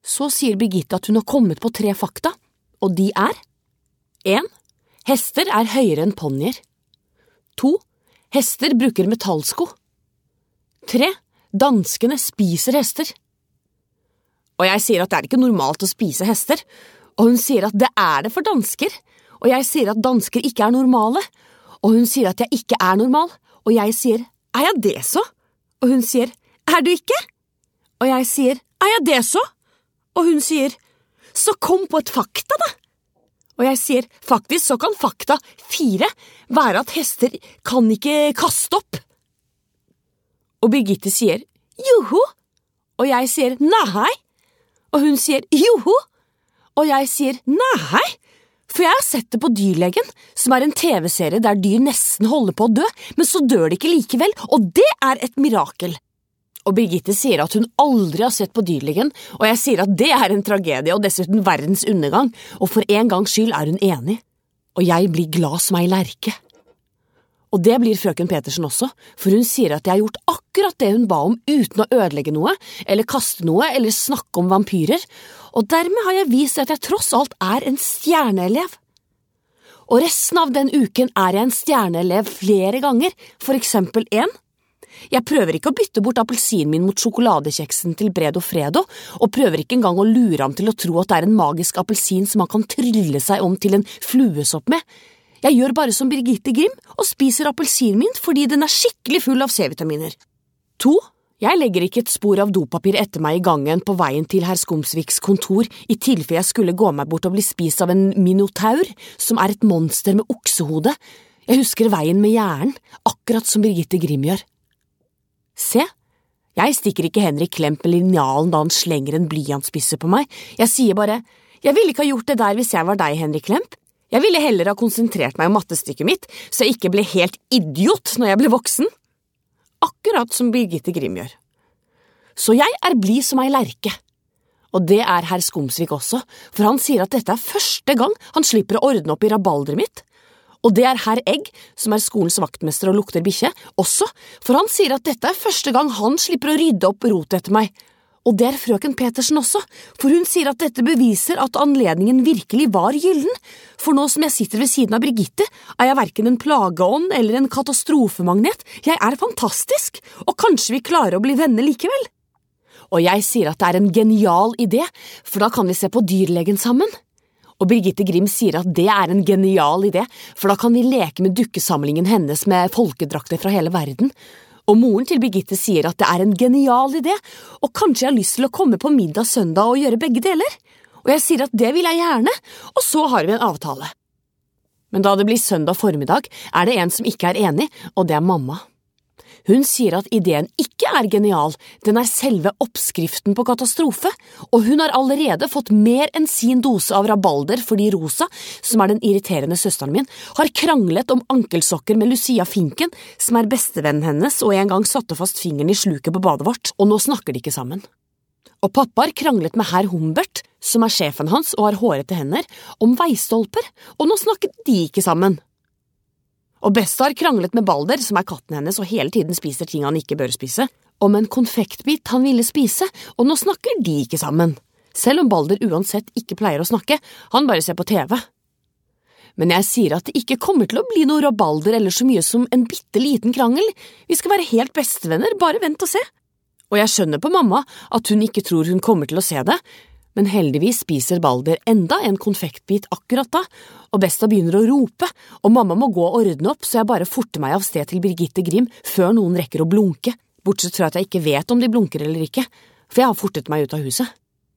Så sier Birgitte at hun har kommet på 3 fakta, og de er 1. Hester er høyere enn ponyer. 2. Hester bruker metallsko. 3. Danskene spiser hester. Og jeg sier at det er ikke normalt å spise hester, og hun sier at det er det for dansker, og jeg sier at dansker ikke er normale, og hun sier at jeg ikke er normal, og jeg sier, er jeg det så? Og hun sier, er du ikke? Og jeg sier, er jeg det så? Og hun sier, så kom på et fakta da. Og jeg sier, faktisk så kan fakta 4 være at hester kan ikke kaste opp. Og Birgitte sier, joho. Og jeg sier, nei. Og hun sier, joho. Og jeg sier, nei. For jeg har sett det på Dyrlegen, som er en TV-serie der dyr nesten holder på å dø, men så dør de ikke likevel, og det er et mirakel. Og Birgitte sier at hun aldri har sett på Dyrlegen, og jeg sier at det er en tragedie og dessuten verdens undergang, og for en gangs skyld er hun enig. Og jeg blir glad som ei lerke. Og det blir frøken Petersen også, for hun sier at jeg har gjort akkurat det hun ba om uten å ødelegge noe, eller kaste noe, eller snakke om vampyrer, og dermed har jeg vist at jeg tross alt er en stjerneelev. Og resten av den uken er jeg en stjerneelev flere ganger, for eksempel 1. Jeg prøver ikke å bytte bort appelsinen min mot sjokoladekjeksen til Bredo Fredo, og prøver ikke engang å lure ham til å tro at det er en magisk appelsin som han kan trylle seg om til en fluesopp med. Jeg gjør bare som Birgitte Grimm og spiser appelsinen min fordi den er skikkelig full av C-vitaminer. 2. Jeg legger ikke et spor av dopapir etter meg i gangen på veien til herr Skomsviks kontor i tilfelle jeg skulle gå meg bort og bli spist av en minotaur, som er et monster med oksehode. Jeg husker veien med hjernen, akkurat som Birgitte Grimm gjør. Se, jeg stikker ikke Henrik Klemp med linjalen da han slenger en blyantspisse på meg. Jeg sier bare, jeg ville ikke ha gjort det der hvis jeg var deg, Henrik Klemp. Jeg ville heller ha konsentrert meg om mattestykket mitt, så jeg ikke ble helt idiot når jeg ble voksen. Akkurat som Birgitte Grimm gjør. Så jeg er blid som ei lerke. Og det er herr Skomsvik også, for han sier at dette er første gang han slipper å ordne opp i rabalderet mitt. Og det er herr Egg, som er skolens vaktmester og lukter bikkje, også, for han sier at dette er første gang han slipper å rydde opp rot etter meg. Og det er frøken Petersen også, for hun sier at dette beviser at anledningen virkelig var gyllen, for nå som jeg sitter ved siden av Birgitte, er jeg hverken en plageånd eller en katastrofemagnet. Jeg er fantastisk, og kanskje vi klarer å bli venner likevel. Og jeg sier at det er en genial idé, for da kan vi se på Dyrlegen sammen. Og Birgitte Grimm sier at det er en genial idé, for da kan vi leke med dukkesamlingen hennes med folkedrakter fra hele verden. Og moren til Birgitte sier at det er en genial idé, og kanskje jeg har lyst til å komme på middag søndag og gjøre begge deler. Og jeg sier at det vil jeg gjerne, og så har vi en avtale. Men da det blir søndag formiddag, er det en som ikke er enig, og det er mamma. Hun sier at ideen ikke er genial, den er selve oppskriften på katastrofe, og hun har allerede fått mer enn sin dose av rabalder fordi Rosa, som er den irriterende søsteren min, har kranglet om ankelsokker med Lucia Finken, som er bestevennen hennes og en gang satte fast fingeren i sluket på badet vårt, og nå snakker de ikke sammen. Og pappa har kranglet med herr Humbert, som er sjefen hans og har hårete hender, om veistolper, og nå snakker de ikke sammen. Og Besta har kranglet med Balder, som er katten hennes og hele tiden spiser ting han ikke bør spise, om en konfektbit han ville spise, og nå snakker de ikke sammen. Selv om Balder uansett ikke pleier å snakke, han bare ser på TV. Men jeg sier at det ikke kommer til å bli noe rabalder eller så mye som en bitteliten krangel. Vi skal være helt bestevenner, bare vent og se. Og jeg skjønner på mamma at hun ikke tror hun kommer til å se det, men heldigvis spiser Balder enda en konfektbit akkurat da, og Besta begynner å rope, og mamma må gå og ordne opp, så jeg bare forter meg av sted til Birgitte Grimm før noen rekker å blunke, bortsett fra at jeg ikke vet om de blunker eller ikke, for jeg har fortet meg ut av huset.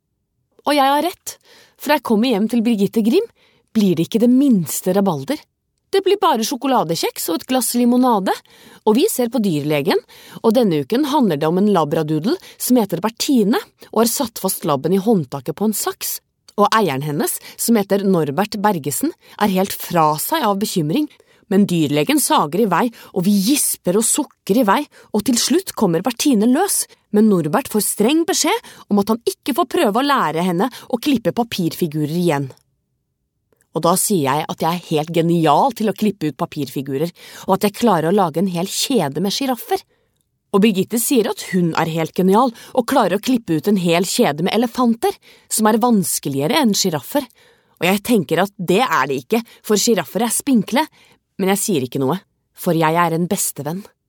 Og jeg har rett, for da jeg kommer hjem til Birgitte Grimm, blir det ikke det minste rabalder. Det blir bare sjokoladekjeks og et glass limonade, og vi ser på Dyrlegen, og denne uken handler det om en labradoodle som heter Bertine, og har satt fast labben i håndtaket på en saks, og eieren hennes, som heter Norbert Bergesen, er helt fra seg av bekymring, men Dyrlegen sager i vei, og vi gisper og sukker i vei, og til slutt kommer Bertine løs, men Norbert får streng beskjed om at han ikke får prøve å lære henne å klippe papirfigurer igjen. Og da sier jeg at jeg er helt genial til å klippe ut papirfigurer, og at jeg klarer å lage en hel kjede med giraffer. Og Birgitte sier at hun er helt genial og klarer å klippe ut en hel kjede med elefanter, som er vanskeligere enn giraffer. Og jeg tenker at det er det ikke, for giraffer er spinkle, men jeg sier ikke noe, for jeg er en bestevenn.